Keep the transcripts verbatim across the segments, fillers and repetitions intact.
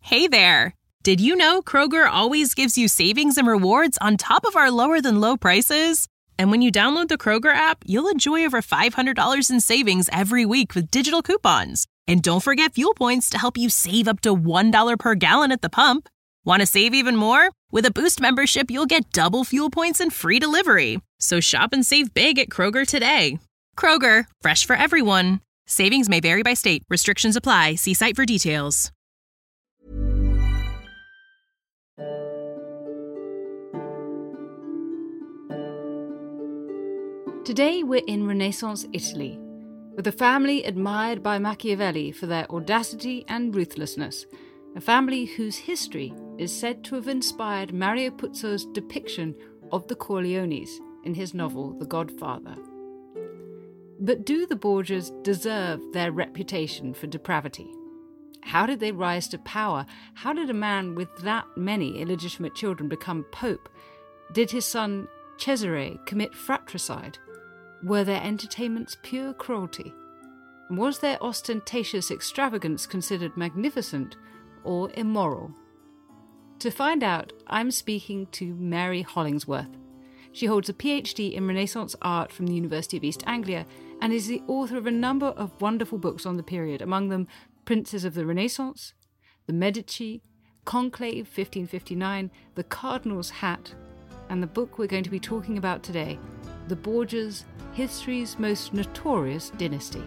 Hey there! Did you know Kroger always gives you savings and rewards on top of our lower-than-low prices? And when you download the Kroger app, you'll enjoy over five hundred dollars in savings every week with digital coupons. And don't forget fuel points to help you save up to one dollar per gallon at the pump. Want to save even more? With a Boost membership, you'll get double fuel points and free delivery. So shop and save big at Kroger today. Kroger, fresh for everyone. Savings may vary by state. Restrictions apply. See site for details. Today we're in Renaissance Italy, with a family admired by Machiavelli for their audacity and ruthlessness, a family whose history is said to have inspired Mario Puzo's depiction of the Corleones in his novel The Godfather. But do the Borgias deserve their reputation for depravity? How did they rise to power? How did a man with that many illegitimate children become pope? Did his son Cesare commit fratricide? Were their entertainments pure cruelty? Was their ostentatious extravagance considered magnificent or immoral? To find out, I'm speaking to Mary Hollingsworth. She holds a P H D in Renaissance art from the University of East Anglia and is the author of a number of wonderful books on the period, among them Princes of the Renaissance, The Medici, Conclave fifteen fifty-nine, The Cardinal's Hat, and the book we're going to be talking about today, The Borgias, History's Most Notorious Dynasty.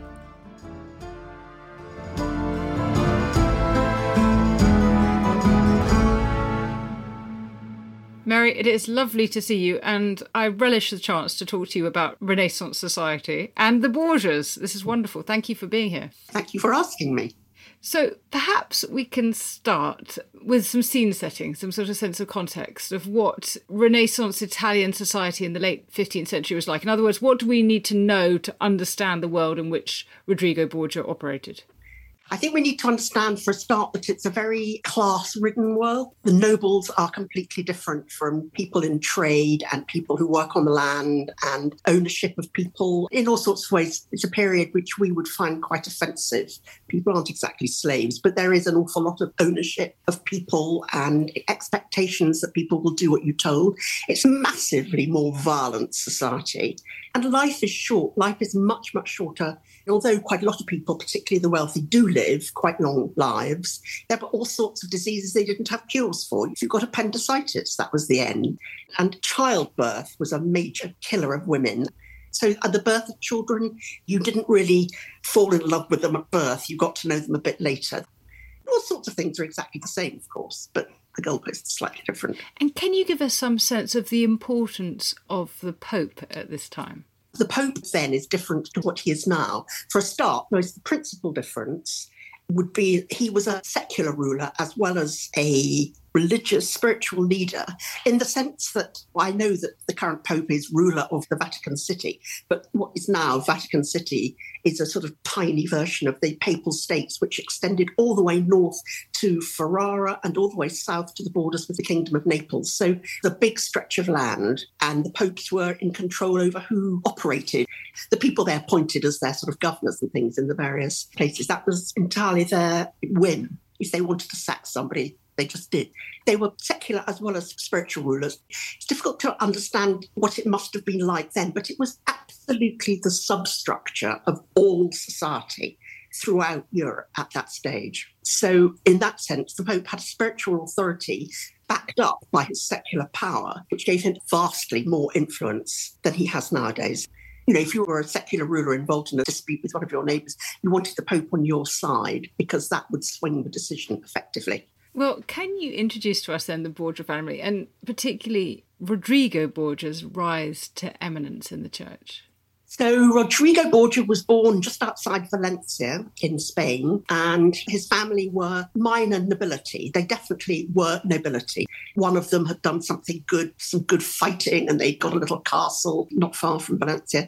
Mary, it is lovely to see you, and I relish the chance to talk to you about Renaissance society and the Borgias. This is wonderful. Thank you for being here. Thank you for asking me. So perhaps we can start with some scene setting, some sort of sense of context of what Renaissance Italian society in the late fifteenth century was like. In other words, what do we need to know to understand the world in which Rodrigo Borgia operated? I think we need to understand, for a start, that it's a very class-ridden world. The nobles are completely different from people in trade and people who work on the land and ownership of people. In all sorts of ways, it's a period which we would find quite offensive. People aren't exactly slaves, but there is an awful lot of ownership of people and expectations that people will do what you're told. It's a massively more violent society. And life is short. Life is much, much shorter. Although quite a lot of people, particularly the wealthy, do live quite long lives, there were all sorts of diseases they didn't have cures for. If you got appendicitis, that was the end. And childbirth was a major killer of women. So at the birth of children, you didn't really fall in love with them at birth. You got to know them a bit later. All sorts of things are exactly the same, of course, but the goalposts are slightly different. And can you give us some sense of the importance of the Pope at this time? The Pope then is different to what he is now. For a start, the principal difference would be he was a secular ruler as well as a religious, spiritual leader, in the sense that well, I know that the current Pope is ruler of the Vatican City, but what is now Vatican City is a sort of tiny version of the Papal States, which extended all the way north to Ferrara and all the way south to the borders with the Kingdom of Naples. So the big stretch of land, and the popes were in control over who operated. The people they appointed as their sort of governors and things in the various places, that was entirely their whim. If they wanted to sack somebody, they just did. They were secular as well as spiritual rulers. It's difficult to understand what it must have been like then, but it was absolutely the substructure of all society throughout Europe at that stage. So in that sense, the Pope had a spiritual authority backed up by his secular power, which gave him vastly more influence than he has nowadays. You know, if you were a secular ruler involved in a dispute with one of your neighbours, you wanted the Pope on your side because that would swing the decision effectively. Well, can you introduce to us then the Borgia family, and particularly Rodrigo Borgia's rise to eminence in the church? So Rodrigo Borgia was born just outside Valencia in Spain, and his family were minor nobility. They definitely were nobility. One of them had done something good, some good fighting, and they'd got a little castle not far from Valencia.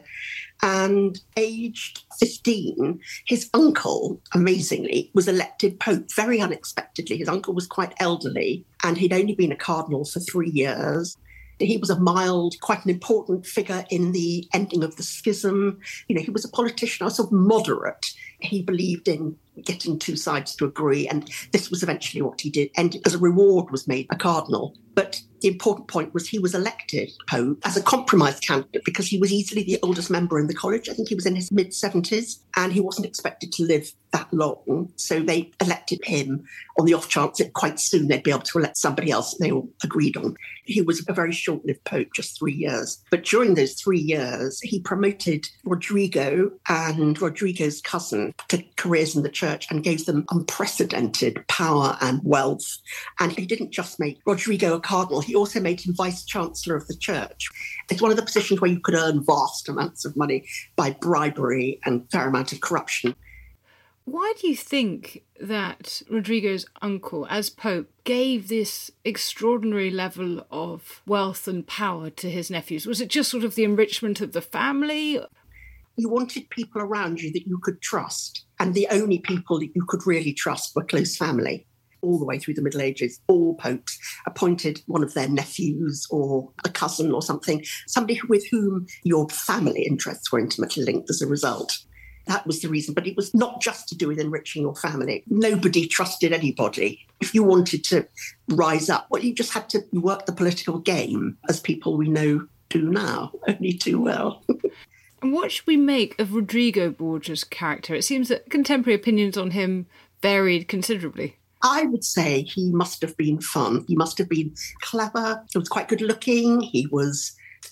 And aged fifteen, his uncle, amazingly, was elected Pope very unexpectedly. His uncle was quite elderly, and he'd only been a cardinal for three years. He was a mild, quite an important figure in the ending of the schism. You know, he was a politician, a sort of moderate. He believed in getting two sides to agree. And this was eventually what he did. And as a reward was made a cardinal. But the important point was he was elected Pope as a compromise candidate because he was easily the oldest member in the college. I think he was in his mid-seventies and he wasn't expected to live that long. So they elected him on the off chance that quite soon they'd be able to elect somebody else they all agreed on. He was a very short-lived Pope, just three years. But during those three years, he promoted Rodrigo and Rodrigo's cousin to careers in the church and gave them unprecedented power and wealth. And he didn't just make Rodrigo a cardinal, he also made him vice-chancellor of the church. It's one of the positions where you could earn vast amounts of money by bribery and fair amount of corruption. Why do you think that Rodrigo's uncle, as Pope, gave this extraordinary level of wealth and power to his nephews? Was it just sort of the enrichment of the family? You wanted people around you that you could trust, and the only people that you could really trust were close family. All the way through the Middle Ages, all popes appointed one of their nephews or a cousin or something, somebody with whom your family interests were intimately linked as a result. That was the reason. But it was not just to do with enriching your family. Nobody trusted anybody. If you wanted to rise up, well, you just had to work the political game, as people we know do now, only too well. And what should we make of Rodrigo Borgia's character? It seems that contemporary opinions on him varied considerably. I would say he must have been fun. He must have been clever. He was quite good looking. He was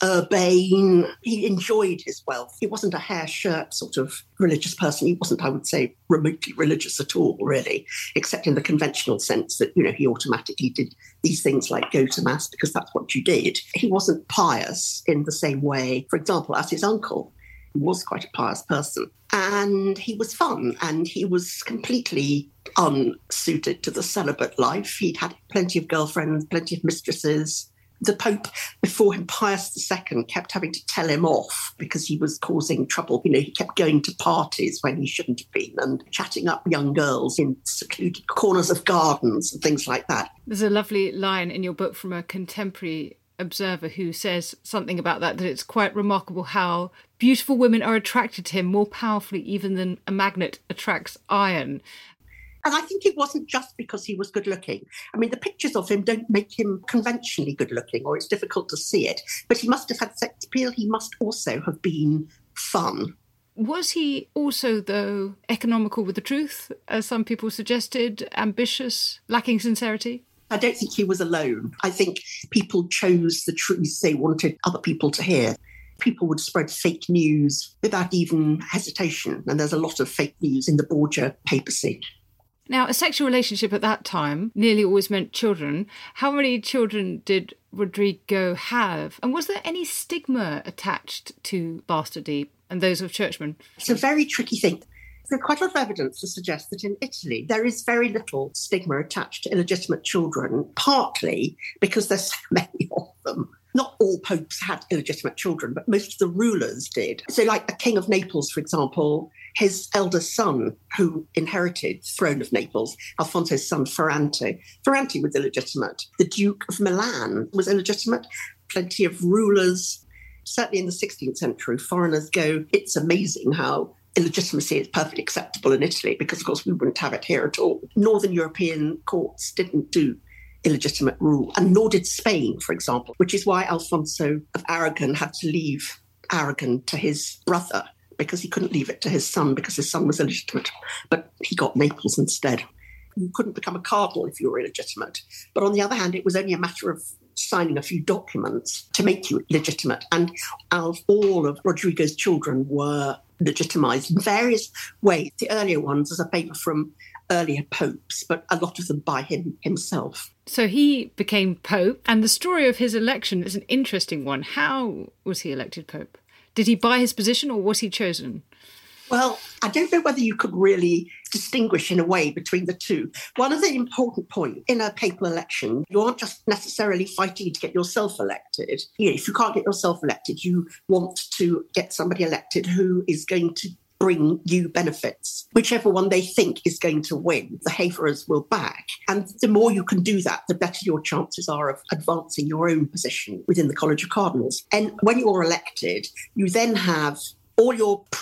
urbane. He enjoyed his wealth. He wasn't a hair shirt sort of religious person. He wasn't, I would say, remotely religious at all, really, except in the conventional sense that, you know, he automatically did these things like go to mass because that's what you did. He wasn't pious in the same way, for example, as his uncle. He was quite a pious person. And he was fun, and he was completely unsuited to the celibate life. He'd had plenty of girlfriends, plenty of mistresses. The Pope before him, Pius the Second, kept having to tell him off because he was causing trouble. You know, he kept going to parties when he shouldn't have been and chatting up young girls in secluded corners of gardens and things like that. There's a lovely line in your book from a contemporary observer who says something about that, that it's quite remarkable how beautiful women are attracted to him more powerfully even than a magnet attracts iron. And I think it wasn't just because he was good looking. I mean, the pictures of him don't make him conventionally good looking, or it's difficult to see it. But he must have had sex appeal. He must also have been fun. Was he also, though, economical with the truth, as some people suggested, ambitious, lacking sincerity? I don't think he was alone. I think people chose the truth they wanted other people to hear. People would spread fake news without even hesitation. And there's a lot of fake news in the Borgia papacy. Now, a sexual relationship at that time nearly always meant children. How many children did Rodrigo have? And was there any stigma attached to bastardy and those of churchmen? It's a very tricky thing. There's quite a lot of evidence to suggest that in Italy there is very little stigma attached to illegitimate children, partly because there's so many of them. Not all popes had illegitimate children, but most of the rulers did. So like the King of Naples, for example, his eldest son, who inherited the throne of Naples, Alfonso's son, Ferrante. Ferrante was illegitimate. The Duke of Milan was illegitimate. Plenty of rulers. Certainly in the sixteenth century, foreigners go, it's amazing how illegitimacy is perfectly acceptable in Italy, because, of course, we wouldn't have it here at all. Northern European courts didn't do illegitimate rule, and nor did Spain, for example, which is why Alfonso of Aragon had to leave Aragon to his brother, because he couldn't leave it to his son because his son was illegitimate. But he got Naples instead. You couldn't become a cardinal if you were illegitimate. But on the other hand, it was only a matter of signing a few documents to make you legitimate. And all of Rodrigo's children were legitimised in various ways. The earlier ones as a favour from earlier popes, but a lot of them by him himself. So he became pope, and the story of his election is an interesting one. How was he elected pope? Did he buy his position, or was he chosen? Well, I don't know whether you could really distinguish in a way between the two. One of the important points in a papal election, you aren't just necessarily fighting to get yourself elected. You know, if you can't get yourself elected, you want to get somebody elected who is going to bring you benefits. Whichever one they think is going to win, the Haverers will back. And the more you can do that, the better your chances are of advancing your own position within the College of Cardinals. And when you're elected, you then have all your pre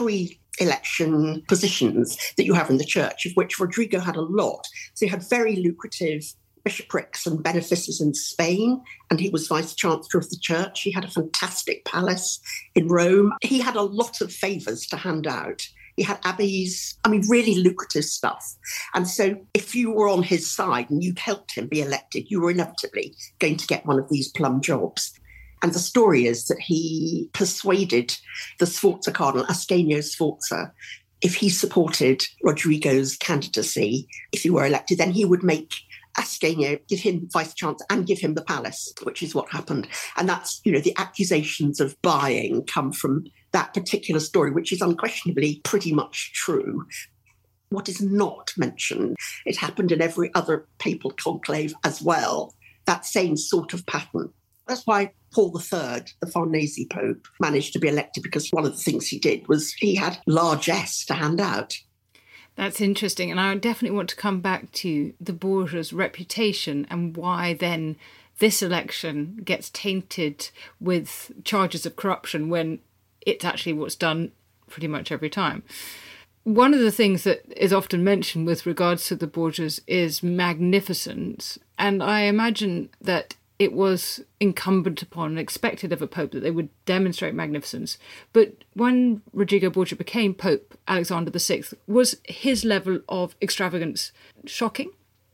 election positions that you have in the church, of which Rodrigo had a lot. So he had very lucrative bishoprics and benefices in Spain, and he was vice-chancellor of the church. He had a fantastic palace in Rome. He had a lot of favours to hand out. He had abbeys, I mean, really lucrative stuff. And so if you were on his side and you helped him be elected, you were inevitably going to get one of these plum jobs. And the story is that he persuaded the Sforza Cardinal, Ascanio Sforza, if he supported Rodrigo's candidacy, if he were elected, then he would make Ascanio give him vice-chancellor and give him the palace, which is what happened. And that's, you know, the accusations of buying come from that particular story, which is unquestionably pretty much true. What is not mentioned, it happened in every other papal conclave as well, that same sort of pattern. That's why Paul the Third, the Farnese Pope, managed to be elected, because one of the things he did was he had largesse to hand out. That's interesting. And I definitely want to come back to the Borgia's reputation and why then this election gets tainted with charges of corruption when it's actually what's done pretty much every time. One of the things that is often mentioned with regards to the Borgias is magnificence. And I imagine that it was incumbent upon and expected of a pope that they would demonstrate magnificence. But when Rodrigo Borgia became Pope Alexander the Sixth, was his level of extravagance shocking?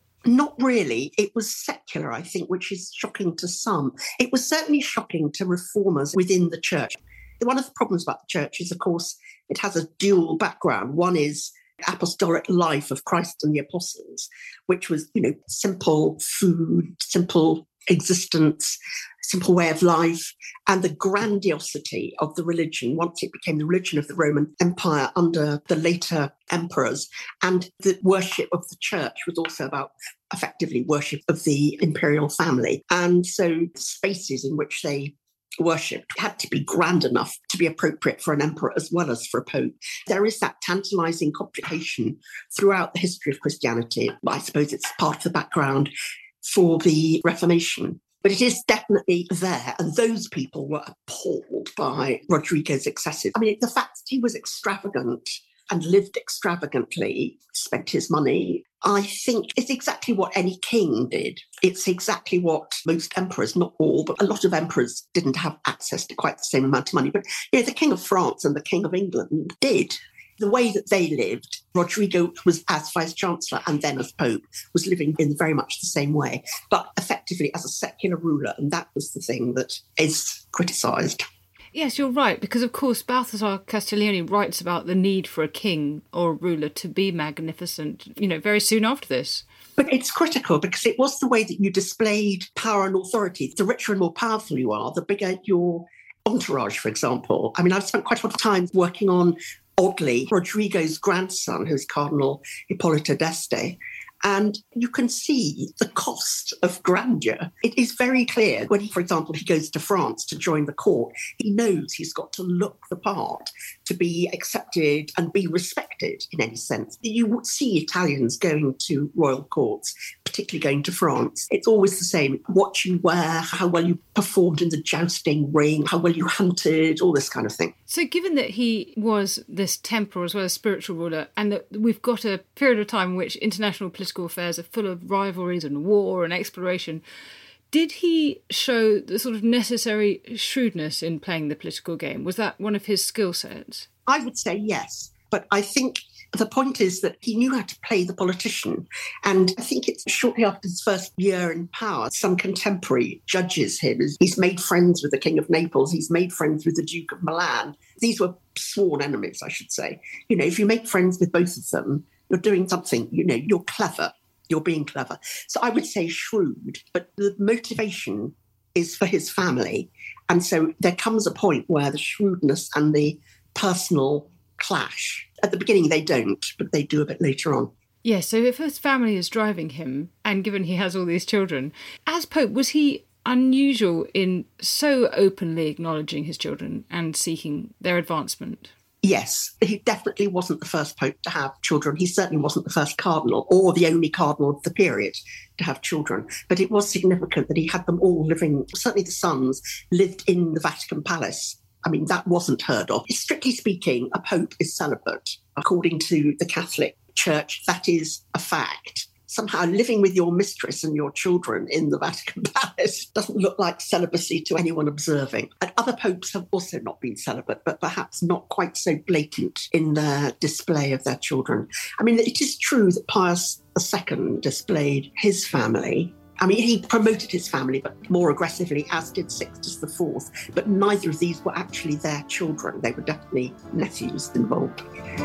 Not really. It was secular, I think, which is shocking to some. It was certainly shocking to reformers within the church. One of the problems about the church is, of course, it has a dual background. One is apostolic life of Christ and the apostles, which was, you know, simple food, simple existence, simple way of life, and the grandiosity of the religion once it became the religion of the Roman Empire under the later emperors. And the worship of the church was also about effectively worship of the imperial family. And so spaces in which they worshipped had to be grand enough to be appropriate for an emperor as well as for a pope. There is that tantalising complication throughout the history of Christianity. I suppose it's part of the background for the Reformation. But it is definitely there. And those people were appalled by Rodrigo's excessive. I mean, the fact that he was extravagant and lived extravagantly, spent his money, I think it's exactly what any king did. It's exactly what most emperors, not all, but a lot of emperors didn't have access to quite the same amount of money. But you know, the King of France and the King of England did. The way that they lived, Rodrigo was as vice-chancellor and then as pope, was living in very much the same way, but effectively as a secular ruler. And that was the thing that is criticised. Yes, you're right, because of course Balthasar Castiglione writes about the need for a king or a ruler to be magnificent, you know, very soon after this. But it's critical because it was the way that you displayed power and authority. The richer and more powerful you are, the bigger your entourage, for example. I mean, I've spent quite a lot of time working on, oddly, Rodrigo's grandson, who's Cardinal Ippolito d'Este. And you can see the cost of grandeur. It is very clear when, he, for example, he goes to France to join the court, he knows he's got to look the part to be accepted and be respected in any sense. You would see Italians going to royal courts, particularly going to France. It's always the same. What you wear, how well you performed in the jousting ring, how well you hunted, all this kind of thing. So given that he was this temporal as well as spiritual ruler, and that we've got a period of time in which international political affairs are full of rivalries and war and exploration, did he show the sort of necessary shrewdness in playing the political game? Was that one of his skill sets? I would say yes, but I think the point is that he knew how to play the politician. And I think it's shortly after his first year in power, some contemporary judges him. He's made friends with the King of Naples. He's made friends with the Duke of Milan. These were sworn enemies, I should say. You know, if you make friends with both of them, you're doing something, you know, you're clever. You're being clever. So I would say shrewd, but the motivation is for his family. And so there comes a point where the shrewdness and the personal clash. At the beginning, they don't, but they do a bit later on. Yeah, so if his family is driving him, and given he has all these children, as Pope, was he unusual in so openly acknowledging his children and seeking their advancement? Yes, he definitely wasn't the first pope to have children. He certainly wasn't the first cardinal or the only cardinal of the period to have children. But it was significant that he had them all living, certainly the sons, lived in the Vatican Palace I mean, that wasn't heard of. Strictly speaking, a pope is celibate. According to the Catholic Church, that is a fact. Somehow living with your mistress and your children in the Vatican Palace doesn't look like celibacy to anyone observing. And other popes have also not been celibate, but perhaps not quite so blatant in their display of their children. I mean, it is true that Pius the Second displayed his family. I mean, he promoted his family, but more aggressively, as did Sixtus the Fourth. But neither of these were actually their children. They were definitely nephews involved.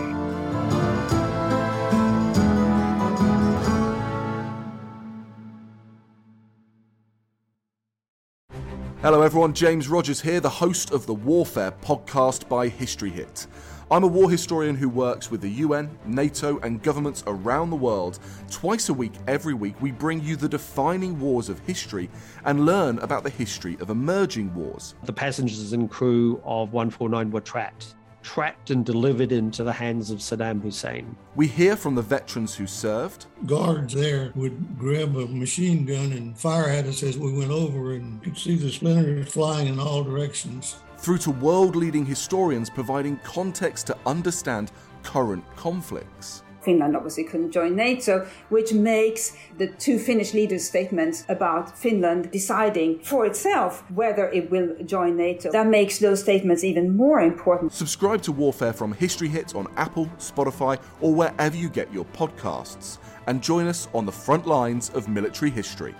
Hello everyone, James Rogers here, the host of the Warfare podcast by History Hit. I'm a war historian who works with the U N, NATO and governments around the world. Twice a week, every week, we bring you the defining wars of history and learn about the history of emerging wars. The passengers and crew of one forty-nine were trapped. trapped and delivered into the hands of Saddam Hussein. We hear from the veterans who served. Guards there would grab a machine gun and fire at us as we went over, and could see the splinters flying in all directions. Through to world-leading historians providing context to understand current conflicts. Finland obviously couldn't join NATO, which makes the two Finnish leaders' statements about Finland deciding for itself whether it will join NATO. That makes those statements even more important. Subscribe to Warfare from History Hit on Apple, Spotify, or wherever you get your podcasts. And join us on the front lines of military history.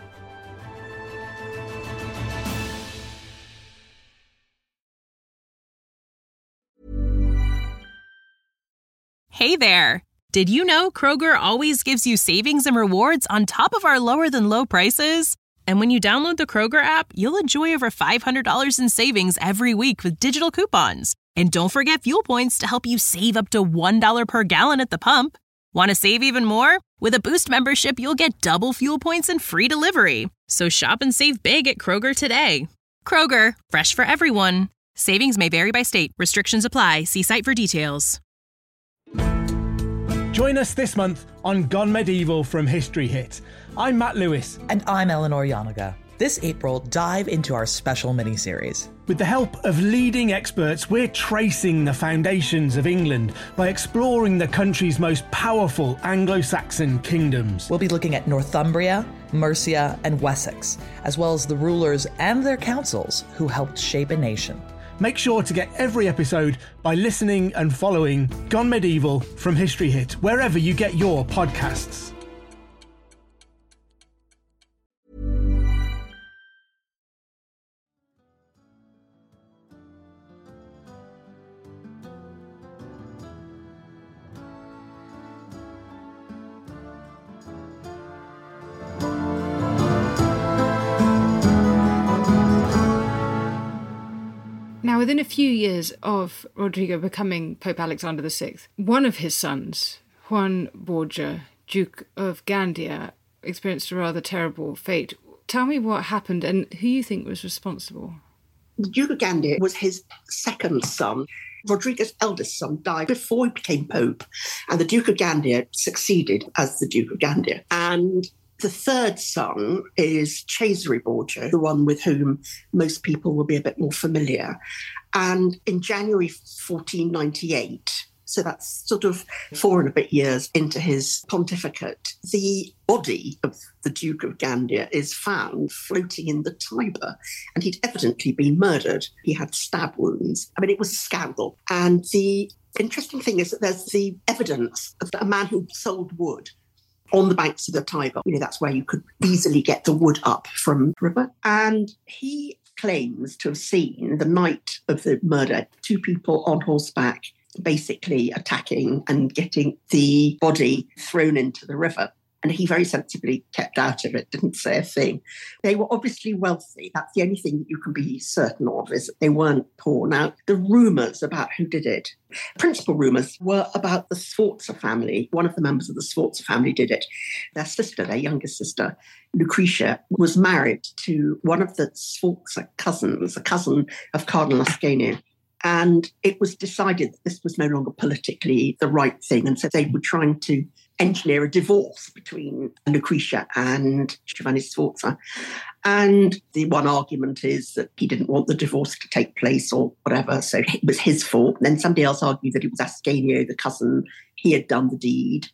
Hey there! Did you know Kroger always gives you savings and rewards on top of our lower-than-low prices? And when you download the Kroger app, you'll enjoy over five hundred dollars in savings every week with digital coupons. And don't forget fuel points to help you save up to one dollar per gallon at the pump. Want to save even more? With a Boost membership, you'll get double fuel points and free delivery. So shop and save big at Kroger today. Kroger, fresh for everyone. Savings may vary by state. Restrictions apply. See site for details. Join us this month on Gone Medieval from History Hit. I'm Matt Lewis. And I'm Eleanor Yanaga. This April, dive into our special mini-series. With the help of leading experts, we're tracing the foundations of England by exploring the country's most powerful Anglo-Saxon kingdoms. We'll be looking at Northumbria, Mercia, and Wessex, as well as the rulers and their councils who helped shape a nation. Make sure to get every episode by listening and following Gone Medieval from History Hit, wherever you get your podcasts. Now, within a few years of Rodrigo becoming Pope Alexander the Sixth, one of his sons, Juan Borgia, Duke of Gandia, experienced a rather terrible fate. Tell me what happened and who you think was responsible. The Duke of Gandia was his second son. Rodrigo's eldest son died before he became Pope, and the Duke of Gandia succeeded as the Duke of Gandia. And the third son is Cesare Borgia, the one with whom most people will be a bit more familiar. And in January fourteen ninety-eight, so that's sort of four and a bit years into his pontificate, the body of the Duke of Gandia is found floating in the Tiber, and he'd evidently been murdered. He had stab wounds. I mean, it was a scandal. And the interesting thing is that there's the evidence of a man who sold wood on the banks of the Tiber. You know, that's where you could easily get the wood up from the river. And he claims to have seen the night of the murder, two people on horseback basically attacking and getting the body thrown into the river. And he very sensibly kept out of it, didn't say a thing. They were obviously wealthy. That's the only thing that you can be certain of, is that they weren't poor. Now, the rumours about who did it, principal rumours were about the Sforza family. One of the members of the Sforza family did it. Their sister, their youngest sister, Lucretia, was married to one of the Sforza cousins, a cousin of Cardinal Ascanio. And it was decided that this was no longer politically the right thing. And so they were trying to engineer a divorce between Lucretia and Giovanni Sforza. And the one argument is that he didn't want the divorce to take place or whatever, so it was his fault. And then somebody else argued that it was Ascanio, the cousin, he had done the deed.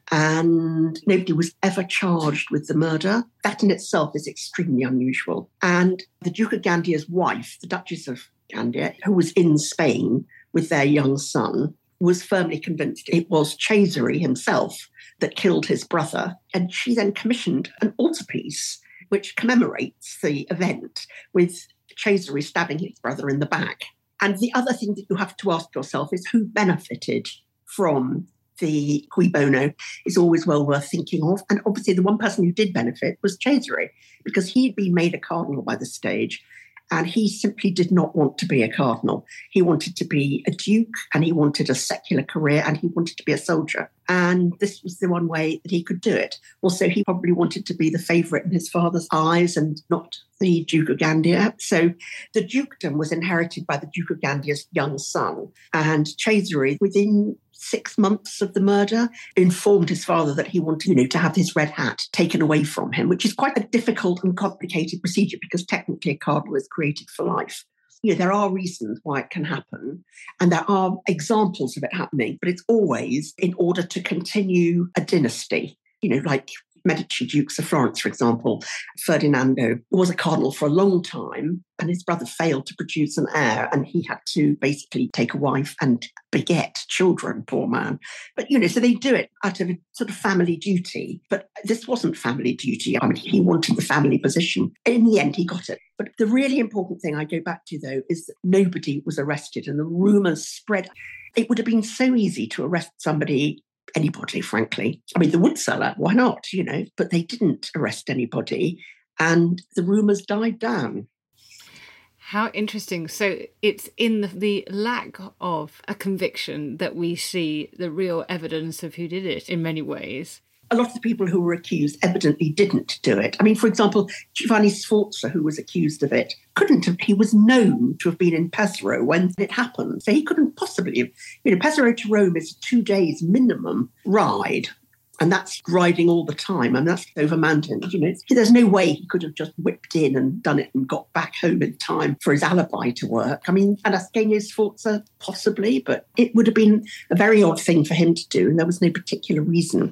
And nobody was ever charged with the murder. That in itself is extremely unusual. And the Duke of Gandia's wife, the Duchess of Gandia, who was in Spain with their young son, was firmly convinced it was Cesare himself that killed his brother. And she then commissioned an altarpiece which commemorates the event with Cesare stabbing his brother in the back. And the other thing that you have to ask yourself is who benefited from the cui bono is always well worth thinking of. And obviously the one person who did benefit was Cesare, because he'd been made a cardinal by this stage. And he simply did not want to be a cardinal. He wanted to be a duke, and he wanted a secular career, and he wanted to be a soldier. And this was the one way that he could do it. Also, he probably wanted to be the favourite in his father's eyes and not the Duke of Gandia. So the dukedom was inherited by the Duke of Gandia's young son. And Cesare, within six months of the murder, informed his father that he wanted, you know, to have his red hat taken away from him, which is quite a difficult and complicated procedure because technically a cardinal is created for life. You know, there are reasons why it can happen, and there are examples of it happening, but it's always in order to continue a dynasty, you know, like Medici Dukes of Florence, for example. Ferdinando was a cardinal for a long time, and his brother failed to produce an heir, and he had to basically take a wife and beget children, poor man. But, you know, so they do it out of a sort of family duty. But this wasn't family duty. I mean, he wanted the family position. In the end, he got it. But the really important thing I go back to, though, is that nobody was arrested, and the rumours spread. It would have been so easy to arrest somebody, anybody, frankly. I mean, the wood seller, why not, you know? But they didn't arrest anybody, and the rumours died down. How interesting. So it's in the, the lack of a conviction that we see the real evidence of who did it in many ways. A lot of the people who were accused evidently didn't do it. I mean, for example, Giovanni Sforza, who was accused of it, couldn't have, he was known to have been in Pesaro when it happened. So he couldn't possibly have, you know, Pesaro to Rome is a two days minimum ride. And that's riding all the time. And that's over mountains, you know. There's no way he could have just whipped in and done it and got back home in time for his alibi to work. I mean, and Ascanio Sforza, possibly, but it would have been a very odd thing for him to do. And there was no particular reason.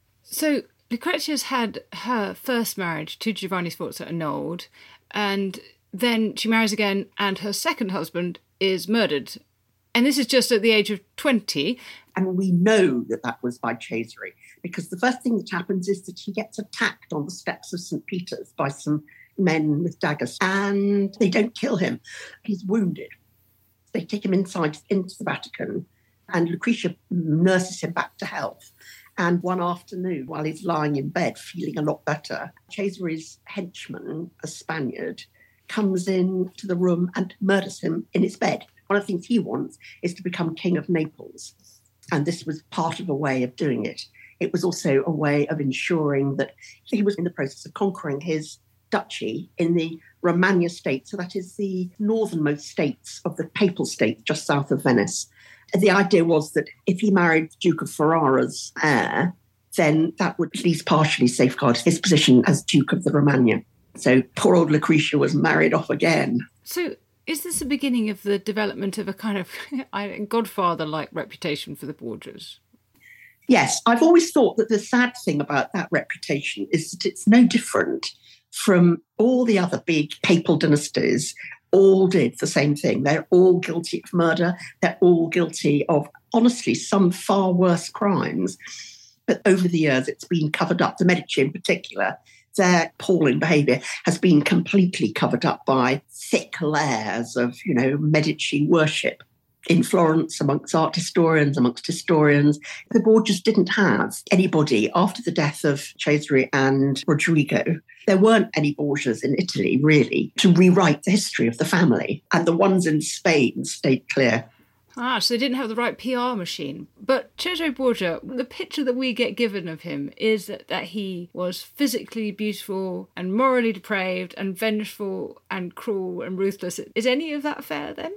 So Lucrezia's had her first marriage to Giovanni Sforza annulled, and then she marries again, and her second husband is murdered. And this is just at the age of twenty. And we know that that was by Cesare, because the first thing that happens is that he gets attacked on the steps of Saint Peter's by some men with daggers, and they don't kill him. He's wounded. They take him inside into the Vatican, and Lucrezia nurses him back to health. And one afternoon, while he's lying in bed, feeling a lot better, Cesare's henchman, a Spaniard, comes in to the room and murders him in his bed. One of the things he wants is to become King of Naples. And this was part of a way of doing it. It was also a way of ensuring that he was in the process of conquering his duchy in the Romagna state. So that is the northernmost states of the Papal State, just south of Venice. The idea was that if he married the Duke of Ferrara's heir, then that would at least partially safeguard his position as Duke of the Romagna. So poor old Lucrezia was married off again. So is this the beginning of the development of a kind of Godfather-like reputation for the Borgias? Yes, I've always thought that the sad thing about that reputation is that it's no different from all the other big papal dynasties. All did the same thing. They're all guilty of murder. They're all guilty of, honestly, some far worse crimes. But over the years, it's been covered up. The Medici in particular, their appalling behaviour has been completely covered up by thick layers of, you know, Medici worship in Florence, amongst art historians, amongst historians. The Borgias didn't have anybody after the death of Cesare and Rodrigo. There weren't any Borgias in Italy, really, to rewrite the history of the family. And the ones in Spain stayed clear. Ah, so they didn't have the right P R machine. But Cesare Borgia, the picture that we get given of him is that, that he was physically beautiful and morally depraved and vengeful and cruel and ruthless. Is any of that fair, then?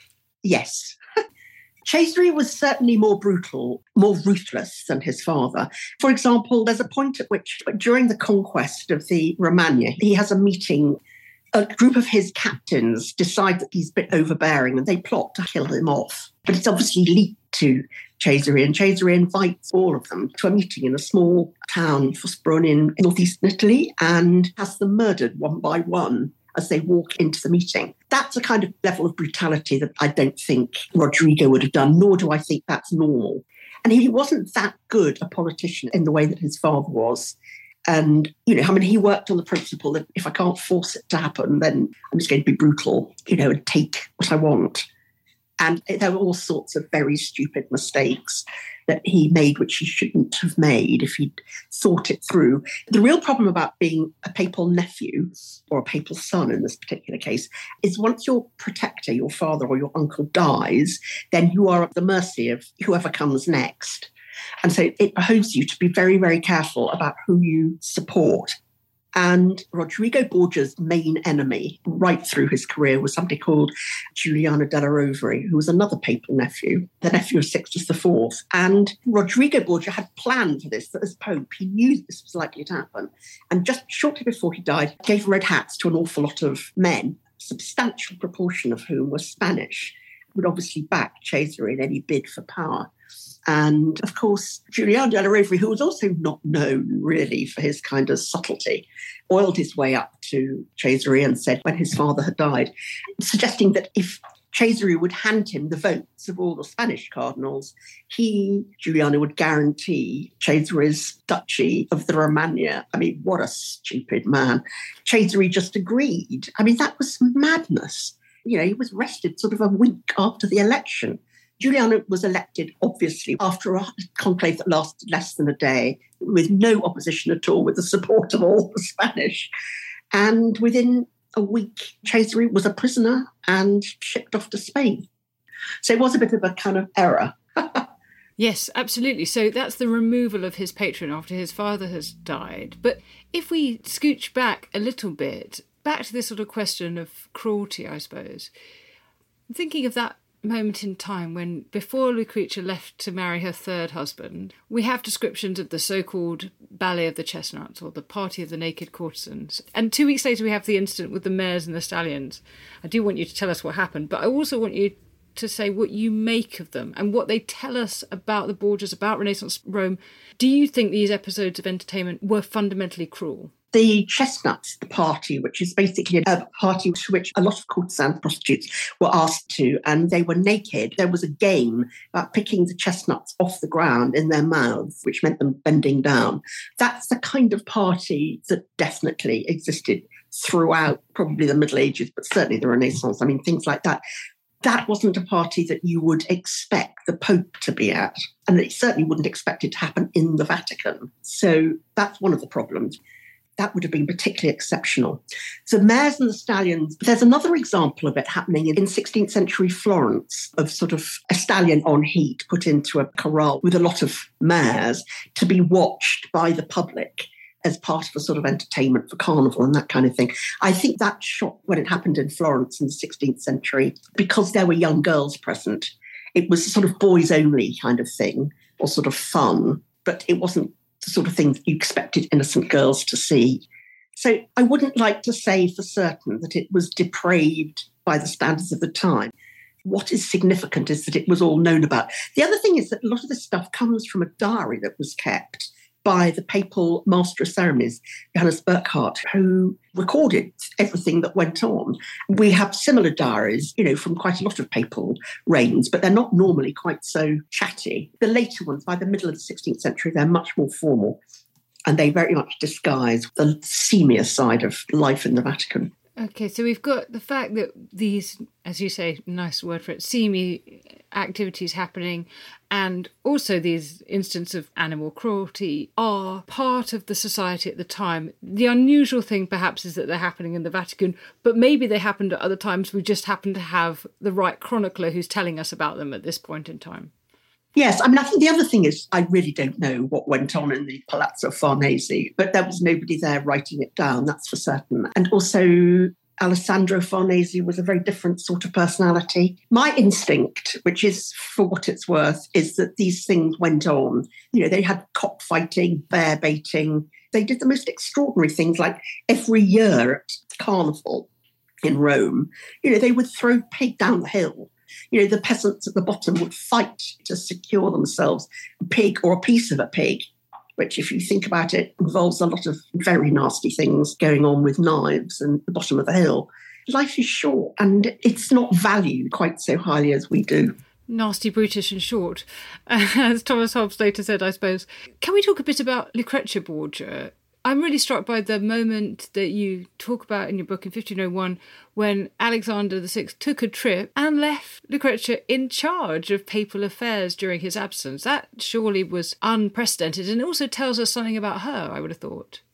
Yes. Cesare was certainly more brutal, more ruthless than his father. For example, there's a point at which, during the conquest of the Romagna, he has a meeting a group of his captains decide that he's a bit overbearing and they plot to kill him off. But it's obviously leaked to Cesare, and Cesare invites all of them to a meeting in a small town, Fosbrun, in northeastern Italy, and has them murdered one by one as they walk into the meeting. That's a kind of level of brutality that I don't think Rodrigo would have done, nor do I think that's normal. And he wasn't that good a politician in the way that his father was. And, you know, I mean, he worked on the principle that if I can't force it to happen, then I'm just going to be brutal, you know, and take what I want. And there were all sorts of very stupid mistakes that he made, which he shouldn't have made if he'd thought it through. The real problem about being a papal nephew, or a papal son in this particular case, is once your protector, your father or your uncle dies, then you are at the mercy of whoever comes next. And so it behoves you to be very, very careful about who you support. And Rodrigo Borgia's main enemy right through his career was somebody called Giuliano della Rovere, who was another papal nephew, the nephew of Sixtus the Fourth. And Rodrigo Borgia had planned for this, that as Pope, he knew this was likely to happen. And just shortly before he died, gave red hats to an awful lot of men, a substantial proportion of whom were Spanish, would obviously back Cesare in any bid for power. And, of course, Giuliano della Rovere, who was also not known really for his kind of subtlety, oiled his way up to Cesare and said when his father had died, suggesting that if Cesare would hand him the votes of all the Spanish cardinals, he, Giuliano, would guarantee Cesare's duchy of the Romagna. I mean, what a stupid man. Cesare just agreed. I mean, that was madness. You know, he was arrested sort of a week after the election. Giuliano was elected, obviously, after a conclave that lasted less than a day, with no opposition at all, with the support of all the Spanish. And within a week, Cesare was a prisoner and shipped off to Spain. So it was a bit of a kind of error. Yes, absolutely. So that's the removal of his patron after his father has died. But if we scooch back a little bit, back to this sort of question of cruelty, I suppose, I'm thinking of that moment in time when, before Lucrezia left to marry her third husband, we have descriptions of the so-called Ballet of the Chestnuts, or the Party of the Naked Courtesans. And two weeks later we have the incident with the mares and the stallions. I do want you to tell us what happened, but I also want you to say what you make of them and what they tell us about the Borgias, about Renaissance Rome. Do you think these episodes of entertainment were fundamentally cruel? The Chestnuts, the party, which is basically a party to which a lot of courtesan prostitutes were asked to, and they were naked. There was a game about picking the chestnuts off the ground in their mouths, which meant them bending down. That's the kind of party that definitely existed throughout probably the Middle Ages, but certainly the Renaissance. I mean, things like that. That wasn't a party that you would expect the Pope to be at, and it certainly wouldn't expect it to happen in the Vatican. So that's one of the problems. That would have been particularly exceptional. The mares and the stallions, there's another example of it happening in sixteenth century Florence, of sort of a stallion on heat put into a corral with a lot of mares to be watched by the public as part of a sort of entertainment for carnival and that kind of thing. I think that shot when it happened in Florence in the sixteenth century, because there were young girls present, it was a sort of boys only kind of thing, or sort of fun, but it wasn't the sort of thing that you expected innocent girls to see. So I wouldn't like to say for certain that it was depraved by the standards of the time. What is significant is that it was all known about. The other thing is that a lot of this stuff comes from a diary that was kept by the papal master of ceremonies, Johannes Burckhardt, who recorded everything that went on. We have similar diaries, you know, from quite a lot of papal reigns, but they're not normally quite so chatty. The later ones, by the middle of the sixteenth century, they're much more formal, and they very much disguise the seamier side of life in the Vatican. Okay, so we've got the fact that these, as you say, nice word for it, seamy activities happening, and also these instances of animal cruelty are part of the society at the time. The unusual thing perhaps is that they're happening in the Vatican, but maybe they happened at other times. We just happen to have the right chronicler who's telling us about them at this point in time. Yes, I mean, I think the other thing is I really don't know what went on in the Palazzo Farnese, but there was nobody there writing it down, that's for certain. And also, Alessandro Farnese was a very different sort of personality. My instinct, which is for what it's worth, is that these things went on. You know, they had cockfighting, bear baiting. They did the most extraordinary things, like every year at Carnival, in Rome, you know, they would throw pig down the hill. You know, the peasants at the bottom would fight to secure themselves a pig or a piece of a pig, which, if you think about it, involves a lot of very nasty things going on with knives and the bottom of the hill. Life is short and it's not valued quite so highly as we do. Nasty, brutish and short, as Thomas Hobbes later said, I suppose. Can we talk a bit about Lucrezia Borgia? I'm really struck by the moment that you talk about in your book in fifteen oh one when Alexander the Sixth took a trip and left Lucrezia in charge of papal affairs during his absence. That surely was unprecedented, and it also tells us something about her, I would have thought.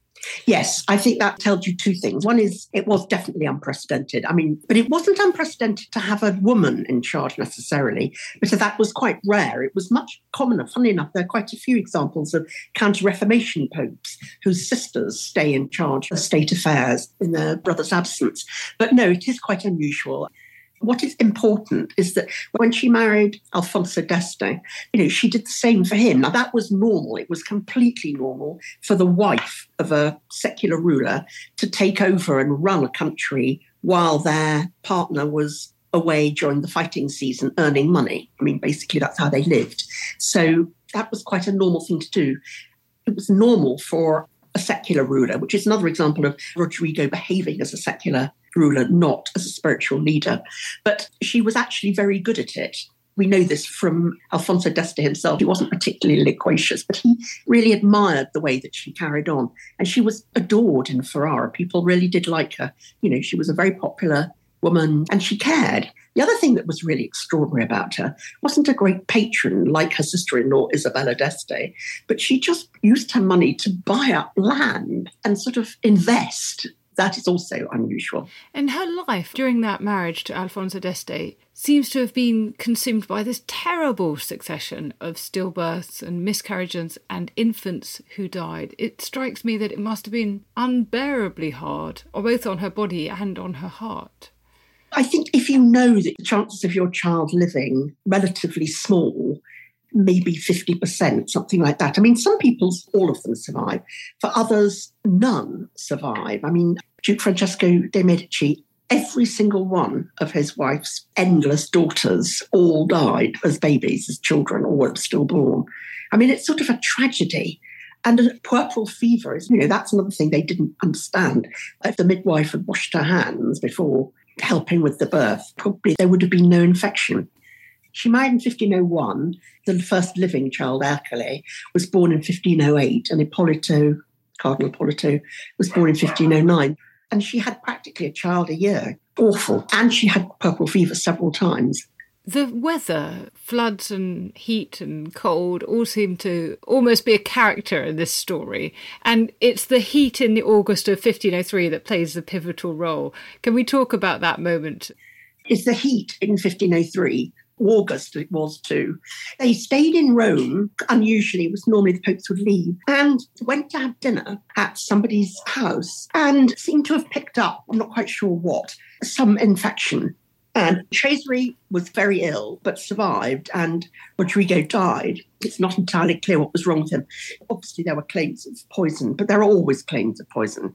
Yes, I think that tells you two things. One is it was definitely unprecedented. I mean, but it wasn't unprecedented to have a woman in charge necessarily, because that was quite rare. It was much commoner. Funnily enough, there are quite a few examples of Counter-Reformation popes whose sisters stay in charge of state affairs in their brother's absence. But no, it is quite unusual. What is important is that when she married Alfonso d'Este, you know, she did the same for him. Now, that was normal. It was completely normal for the wife of a secular ruler to take over and run a country while their partner was away during the fighting season earning money. I mean, basically, that's how they lived. So that was quite a normal thing to do. It was normal for a secular ruler, which is another example of Rodrigo behaving as a secular ruler, not as a spiritual leader. But she was actually very good at it. We know this from Alfonso d'Este himself. He wasn't particularly loquacious, but he really admired the way that she carried on. And she was adored in Ferrara. People really did like her. You know, she was a very popular woman and she cared. The other thing that was really extraordinary about her wasn't a great patron like her sister-in-law Isabella d'Este, but she just used her money to buy up land and sort of invest. That is also unusual. And her life during that marriage to Alfonso d'Este seems to have been consumed by this terrible succession of stillbirths and miscarriages and infants who died. It strikes me that it must have been unbearably hard, both on her body and on her heart. I think if you know that the chances of your child living relatively small, maybe fifty percent, something like that. I mean, some people, all of them survive. For others, none survive. I mean, Duke Francesco de' Medici, every single one of his wife's endless daughters all died as babies, as children, or were stillborn. I mean, it's sort of a tragedy. And a puerperal fever is, you know, that's another thing they didn't understand. If the midwife had washed her hands before helping with the birth, probably there would have been no infection. She married in fifteen oh one. The first living child, Ercole, was born in fifteen oh eight, and Ippolito, Cardinal Ippolito, was born in fifteen oh nine. And she had practically a child a year. Awful. And she had puerperal fever several times. The weather, floods and heat and cold, all seem to almost be a character in this story. And it's the heat in the August of fifteen oh three that plays the pivotal role. Can we talk about that moment? It's the heat in fifteen oh three. August it was too. They stayed in Rome. Unusually, it was normally the popes would leave, and went to have dinner at somebody's house and seemed to have picked up, I'm not quite sure what, some infection. And Cesare was very ill, but survived, and Rodrigo died. It's not entirely clear what was wrong with him. Obviously, there were claims of poison, but there are always claims of poison.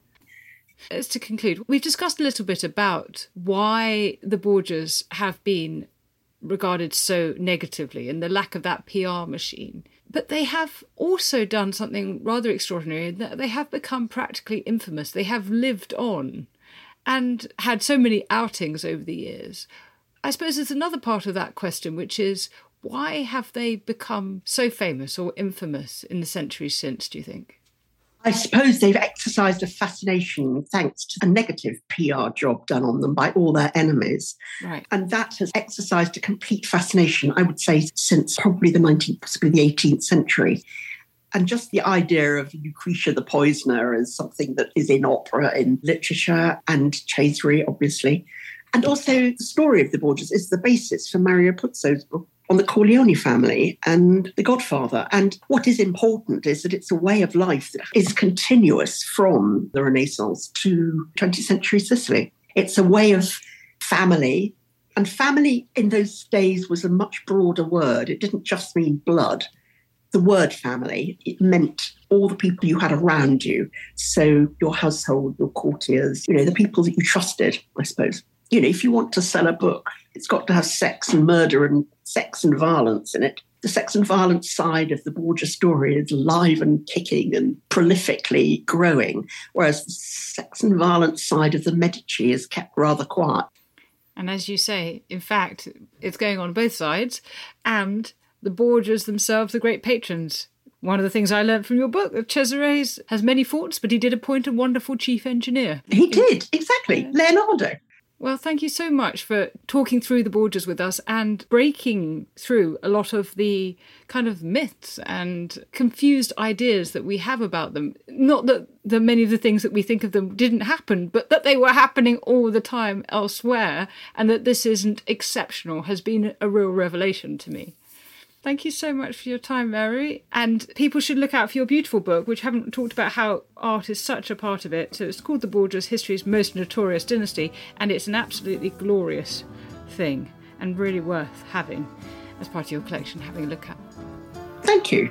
As to conclude, we've discussed a little bit about why the Borgias have been regarded so negatively and the lack of that P R machine. But they have also done something rather extraordinary, that they have become practically infamous. They have lived on and had so many outings over the years. I suppose there's another part of that question, which is, why have they become so famous or infamous in the centuries since, do you think? I suppose they've exercised a fascination thanks to a negative P R job done on them by all their enemies. Right. And that has exercised a complete fascination, I would say, since probably the nineteenth, possibly the eighteenth century. And just the idea of Lucretia the Poisoner as something that is in opera, in literature, and Cesare, obviously. And also the story of the Borgias is the basis for Mario Puzo's book on the Corleone family and the Godfather. And what is important is that it's a way of life that is continuous from the Renaissance to twentieth century Sicily. It's a way of family. And family in those days was a much broader word. It didn't just mean blood. The word family, it meant all the people you had around you. So your household, your courtiers, you know, the people that you trusted, I suppose. You know, if you want to sell a book, it's got to have sex and murder and sex and violence in it. The sex and violence side of the Borgia story is live and kicking and prolifically growing, whereas the sex and violence side of the Medici is kept rather quiet. And as you say, in fact, it's going on both sides, and the Borgias themselves are great patrons. One of the things I learned from your book, that Cesare has many faults, but he did appoint a wonderful chief engineer. He did, exactly. Leonardo. Well, thank you so much for talking through the Borgias with us and breaking through a lot of the kind of myths and confused ideas that we have about them. Not that the many of the things that we think of them didn't happen, but that they were happening all the time elsewhere, and that this isn't exceptional has been a real revelation to me. Thank you so much for your time, Mary. And people should look out for your beautiful book, which haven't talked about how art is such a part of it. So it's called The Borgias, History's Most Notorious Dynasty, and it's an absolutely glorious thing and really worth having as part of your collection, having a look at. Thank you.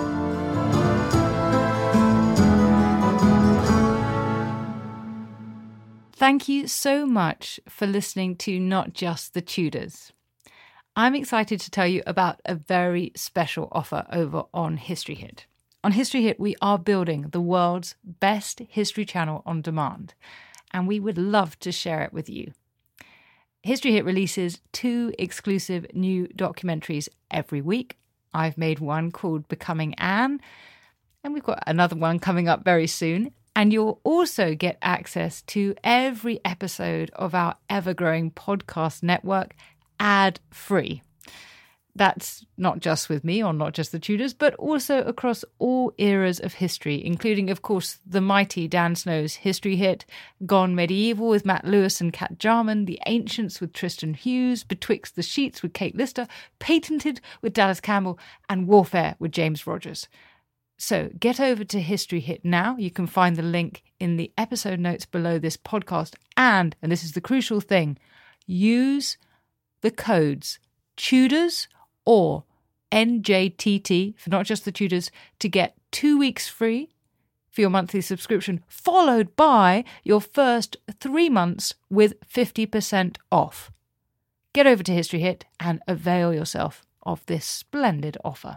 Thank you so much for listening to Not Just the Tudors. I'm excited to tell you about a very special offer over on History Hit. On History Hit, we are building the world's best history channel on demand, and we would love to share it with you. History Hit releases two exclusive new documentaries every week. I've made one called Becoming Anne, and we've got another one coming up very soon. And you'll also get access to every episode of our ever-growing podcast network ad-free. That's not just with me or Not Just the Tudors, but also across all eras of history, including, of course, the mighty Dan Snow's History Hit, Gone Medieval with Matt Lewis and Kat Jarman, The Ancients with Tristan Hughes, Betwixt the Sheets with Kate Lister, Patented with Dallas Campbell, and Warfare with James Rogers. So get over to History Hit now. You can find the link in the episode notes below this podcast. And, and this is the crucial thing, use the codes Tudors or N J T T for Not Just the Tudors to get two weeks free for your monthly subscription, followed by your first three months with fifty percent off. Get over to History Hit and avail yourself of this splendid offer.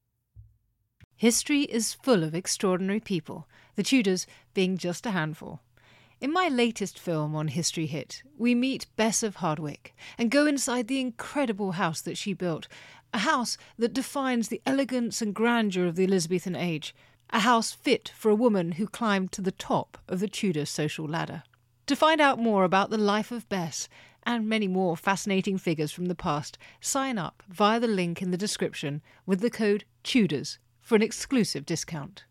History is full of extraordinary people, the Tudors being just a handful. In my latest film on History Hit, we meet Bess of Hardwick and go inside the incredible house that she built, a house that defines the elegance and grandeur of the Elizabethan age, a house fit for a woman who climbed to the top of the Tudor social ladder. To find out more about the life of Bess and many more fascinating figures from the past, sign up via the link in the description with the code TUDORS for an exclusive discount.